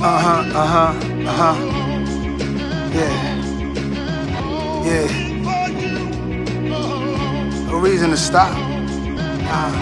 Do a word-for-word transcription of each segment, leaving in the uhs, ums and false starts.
Uh-huh, uh-huh, uh-huh. Yeah. Yeah. No reason to stop. Nah.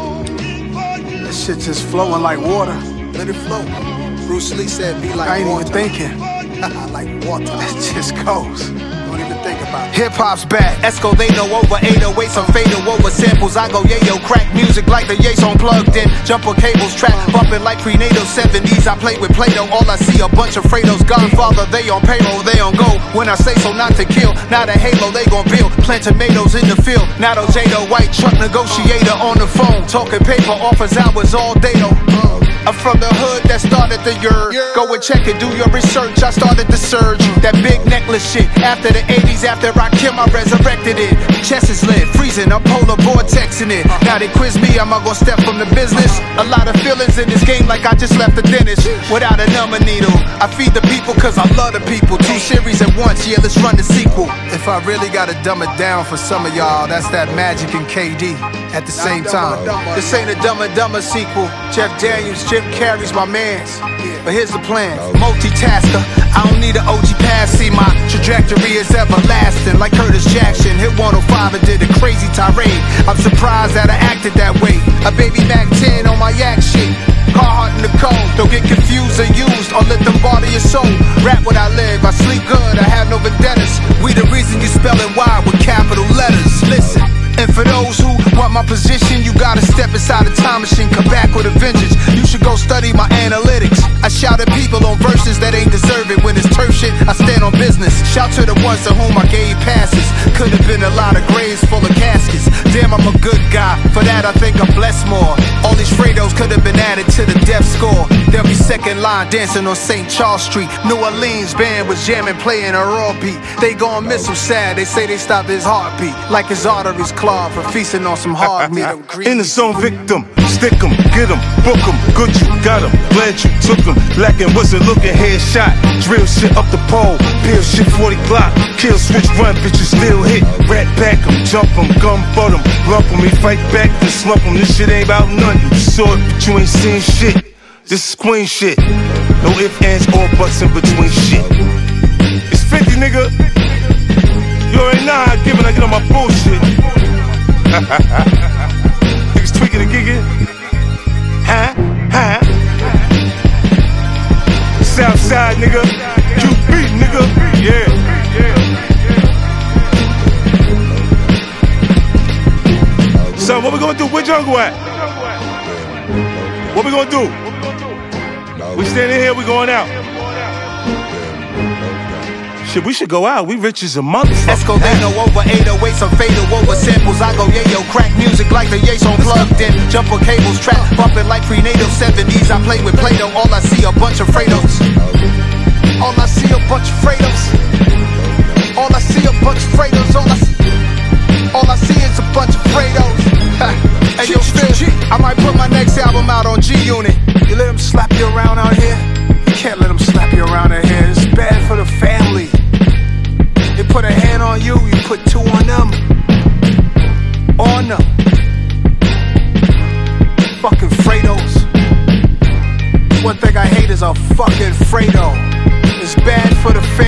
That shit just flowing like water. Let it flow. Bruce Lee said be like I ain't water. even thinking. Like water. It just goes. Don't even think about it. Hip-hop's back. Esco, they know over eight oh eight, some fatal over samples. I go yayo, crack music like the Yates on plugged in. Jumper cables, trap bumping like prenatal seventies. I play with Play-Doh, all I see a bunch of Fredos. Godfather, they on payroll, they on go. When I say so, not to kill. Not a halo, they gon' build. Plant tomatoes in the field. Not a Jado, white truck negotiator on the phone. Talking paper, offers hours all day though. I'm from the hood that started the year. Go and check it, do your research. I started the surge. That big necklace shit. After the eighties, after I killed, I resurrected it. Chest is lit, freezing, I'm polar vortexing it. Now they quiz me, am I gonna step from the business? A lot of feelings in this game like I just left the dentist. Without a number needle, I feed the people cause I love the people. Two series at once, yeah, let's run the sequel. If I really gotta dumb it down for some of y'all, that's that Magic and K D at the same time. This ain't a Dumb and Dumber sequel. Jeff Daniels, Jim Carrey's my mans. But here's the plan, multitasker. I don't need an O G pass, see my trajectory is everlasting. Like Curtis Jackson, hit one oh five and did a crazy tirade. I'm surprised that I acted that way. A baby Mac ten on my yak shit. Carhartt in the cold, don't get confused or used or let them bother your soul. Rap what I live, I sleep good, I have no vendettas. We the reason you spellin' Y with capital letters. Listen. And for those who want my position, you gotta step inside a time machine, come back with a vengeance. You should go study my analytics. I shout at people on verses that ain't deserve it. When it's turf shit, I stand on business. Shout to the ones to whom I gave passes. Could've been a lot of graves full of caskets. Damn, I'm a good guy, for that I think I'm blessed more. All these Fredos could've been added to the death score. They'll be second line dancing on Saint Charles Street. New Orleans band was jamming, playing a raw beat. They gon' miss him sad, they say they stopped his heartbeat. Like his arteries clogged for feasting on some hard meat. In the zone, victim, stick 'em, get 'em, book 'em, good you got 'em, glad you took 'em. Lacking wasn't looking, headshot, drill shit up the pole, peel shit forty block, kill switch run, bitches still hit, rat back 'em, jump 'em, gun butt 'em, lump 'em, we fight back and slump 'em. This shit ain't about nothing, you saw it but you ain't seen shit. This is queen shit, no ifs, ands, or buts in between shit. It's fifty, nigga. You already know how I give it, I get on my bullshit. Niggas tweaking and gigging. Huh? Huh? Southside, nigga. Q B, nigga. Yeah. So, what we gonna do? Where Jungle at? What we gonna do? We standing here, we going out. Shit, we should go out. We rich as a motherfucker. Esco, they know over eight oh eight, some fatal over samples. I go yayo, crack music like the Yates on plugged in. Jumper cables, trap bumping like prenatal seventies. I play with Play-Doh, all I see a bunch of Fredos. All I see a bunch of Fredos. All I see a bunch of Fredos. All I see, all I see is a bunch of Fredos. Hey yo, Phil, I might put my next album out on G Unit. You let them slap you around out here? You can't let them slap you around out here. It's bad for the family. They put a hand on you, you put two on them. On them. Fucking Fredos. One thing I hate is a fucking Fredo. It's bad for the family.